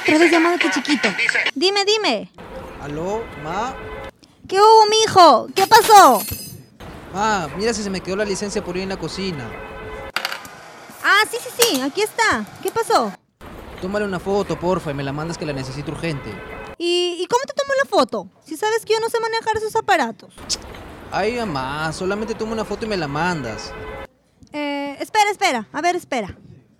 Otra vez llamándote chiquito. Dime. ¿Aló, ma? ¿Qué hubo, mijo? ¿Qué pasó? Ma, mira si se me quedó la licencia por ir en la cocina. Ah, sí, aquí está. ¿Qué pasó? Tómale una foto, porfa, y me la mandas que la necesito urgente. ¿Y cómo te tomo la foto? Si sabes que yo no sé manejar esos aparatos. Ay, mamá, solamente toma una foto y me la mandas. Espera. A ver, espera.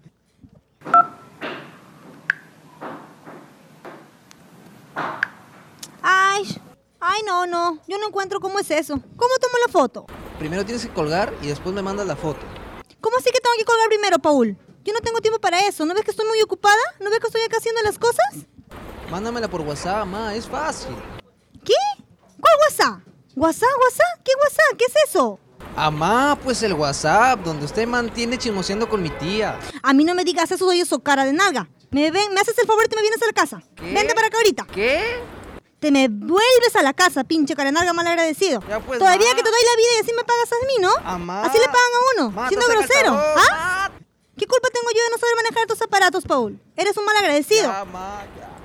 Ay, no. Yo no encuentro cómo es eso. ¿Cómo tomo la foto? Primero tienes que colgar y después me mandas la foto. ¿Cómo así que tengo que colgar primero, Paul? Yo no tengo tiempo para eso. ¿No ves que estoy muy ocupada? ¿No ves que estoy acá haciendo las cosas? Mándamela por WhatsApp, ma, es fácil. ¿Qué? ¿Cuál WhatsApp? ¿WhatsApp? ¿Qué WhatsApp? ¿Qué es eso? Ma, pues el WhatsApp, donde usted mantiene chismoseando con mi tía. A mí no me digas eso, soy eso, cara de nalga. ¿Me haces el favor y te me vienes a la casa? ¿Qué? Vente para acá ahorita. ¿Qué? Te me vuelves a la casa, pinche cara de nalga mal agradecido. Ya pues, Todavía ma. que te doy la vida y así me pagas a mí, ¿no? Ma. Así le pagan a uno, Ma, siendo te saca grosero. el sabor, ¿Ah? ¿Qué culpa tengo yo de no saber manejar tus aparatos, Paul? Eres un mal agradecido. Ya, ma, ya.